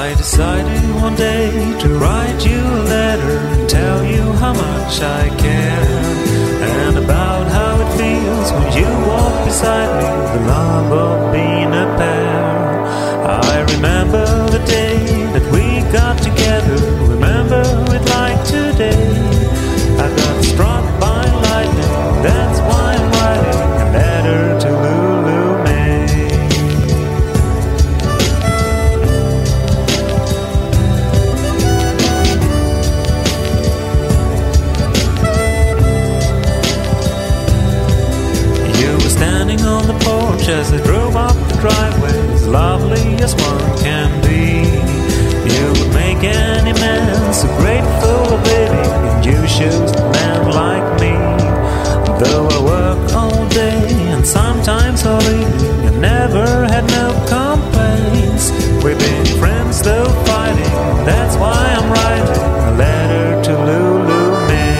I decided one day to write you a letter and tell you how much I care, and about how it feels when you walk beside me, the love of being a pair. I remember the day that we got together, remember it like today. I got struck by lightning, that's why I'm writing a letter to Lulu May. You were standing on the porch as I drove up the driveway, as lovely as one can be. You would make any man so grateful of living, and you chose a man like me. Though I work all day and sometimes all evening, I never had no complaints. We've been friends though fighting, that's why I'm writing a letter to Lulu May.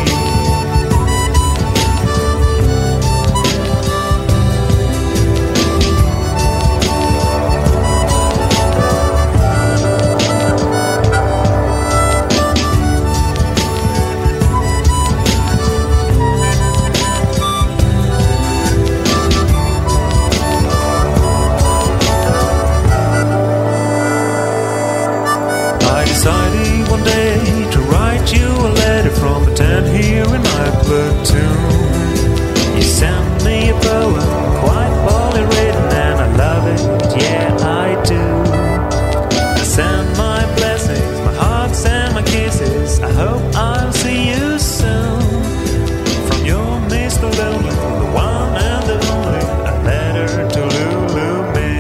From a tent here in my platoon, you sent me a poem, quite poorly written, and I love it, yeah I do. I send my blessings, my hugs and my kisses, I hope I'll see you soon. From your Mr. Lonely, the one and the only, a letter to Lulu May.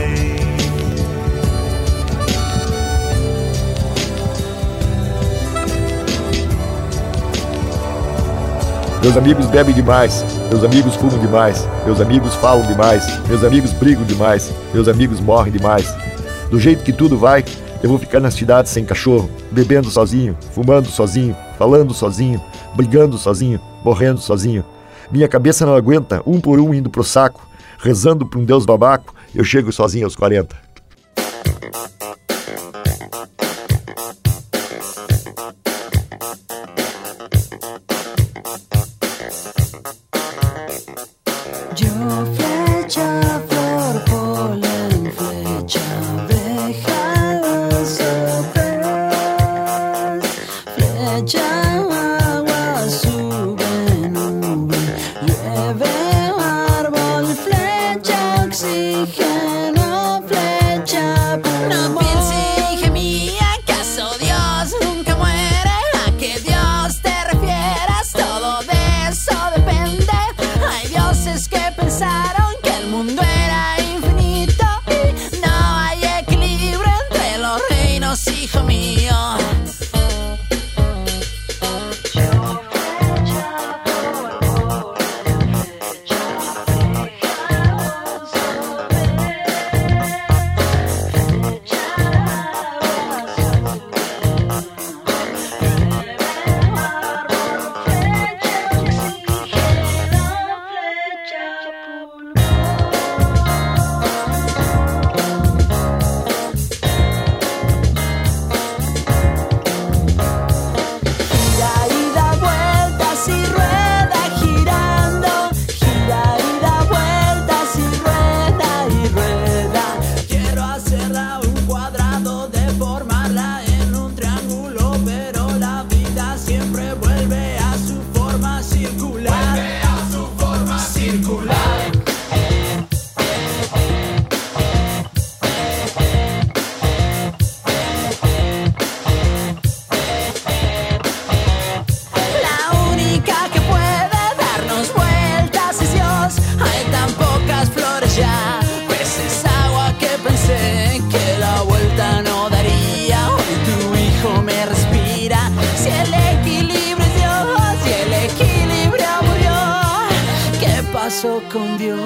Meus amigos bebem demais, meus amigos fumam demais, meus amigos falam demais, meus amigos brigam demais, meus amigos morrem demais. Do jeito que tudo vai, eu vou ficar na cidade sem cachorro, bebendo sozinho, fumando sozinho, falando sozinho, brigando sozinho, morrendo sozinho. Minha cabeça não aguenta, um por um indo pro saco, rezando pra um Deus babaco, eu chego sozinho aos 40. paso con Dios.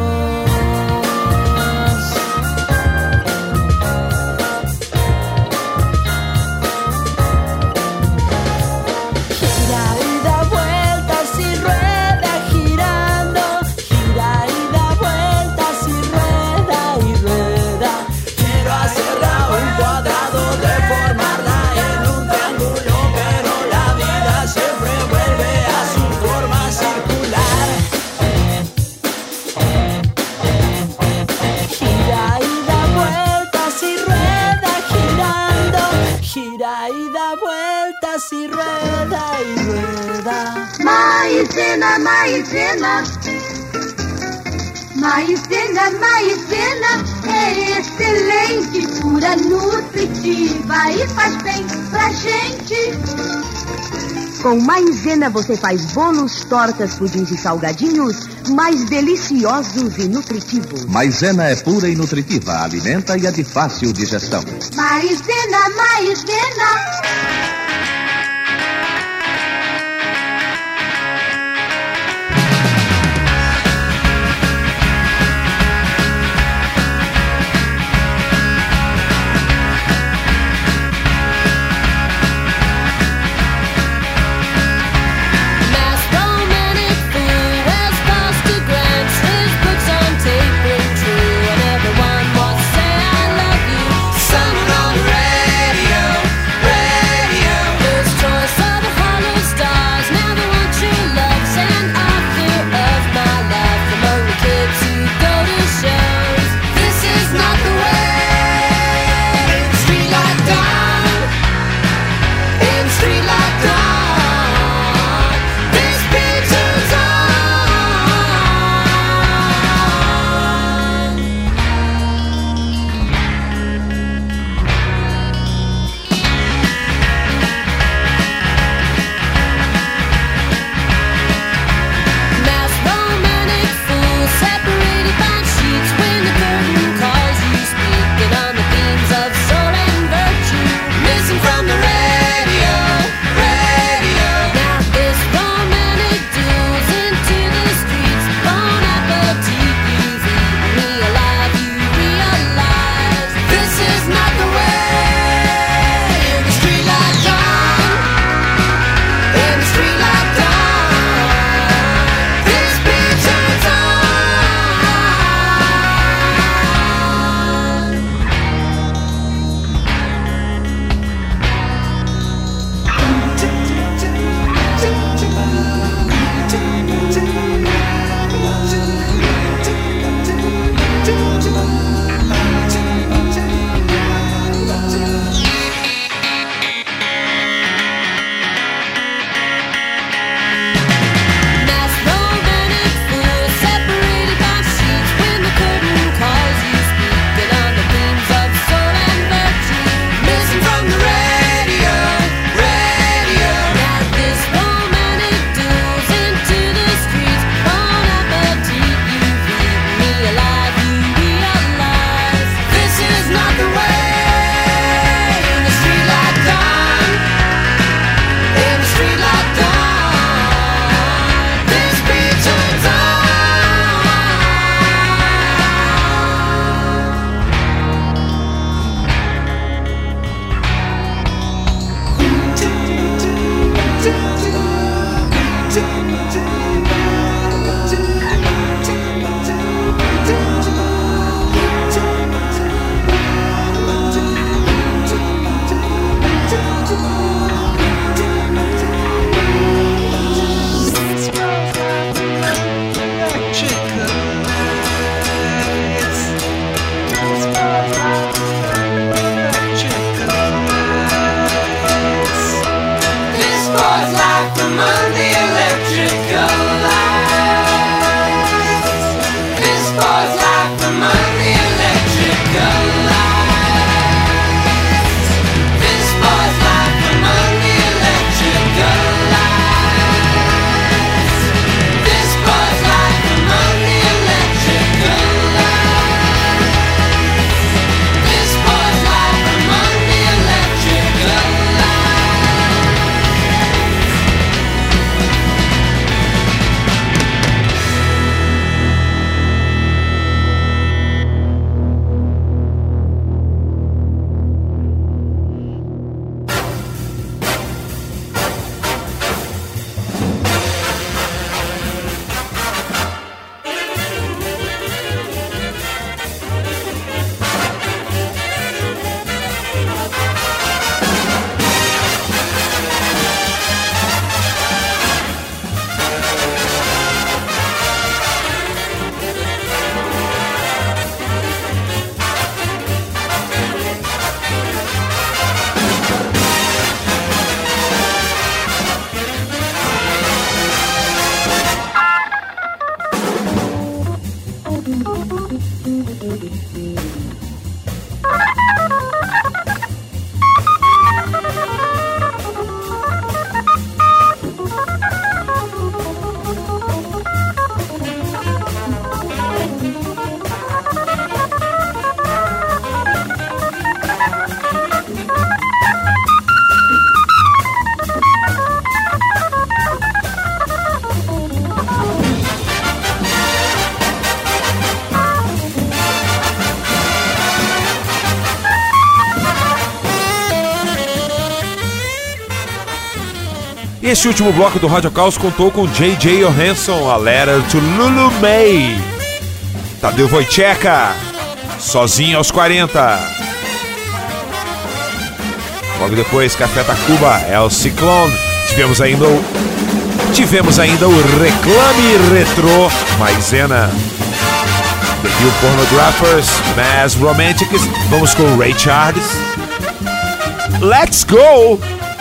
Gira y da vueltas y rueda girando, gira y da vueltas y rueda, quiero hacerla un cuadrado y da vueltas y rueda y rueda. Maizena, maizena. Maizena, maizena é excelente, pura, nutritiva e faz bem pra gente. Com maizena você faz bolos, tortas, pudins e salgadinhos mais deliciosos e nutritivos. Maizena é pura e nutritiva, alimenta e é de fácil digestão. Maizena, maizena. Radio, radio. E esse último bloco do Rádio Caos contou com J.J. Johansson, A Letter to Lulu May. Tadeu Wojciechka, Sozinho aos 40. Logo depois, Café Tacuba, El Ciclone. Tivemos ainda o Reclame Retrô, Maisena. The New Pornographers, Mass Romantics. Vamos com Ray Charles. Let's go!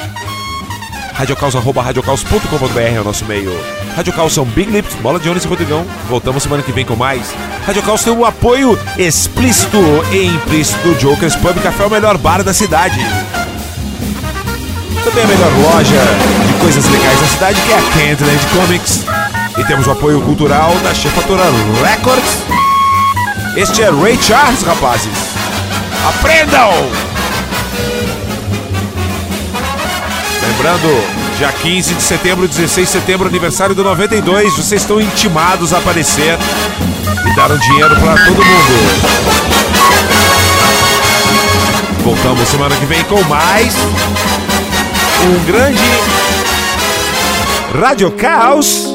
radiocaus@radiocaus.com.br é o nosso e-mail. Rádio Caos são Big Lips, Bola de Jones e Rodrigão. Voltamos semana que vem com mais. Rádio Caos tem um apoio explícito e implícito do Jokers Pub Café, o melhor bar da cidade. Também a melhor loja de coisas legais da cidade, que é a Candyland Comics. E temos o apoio cultural da Chefatura Records. Este é Ray Charles, rapazes. Aprendam! Lembrando, dia 15 de setembro, 16 de setembro, aniversário do 92. Vocês estão intimados a aparecer e dar um dinheiro pra todo mundo. Voltamos semana que vem com mais um grande Rádio Caos.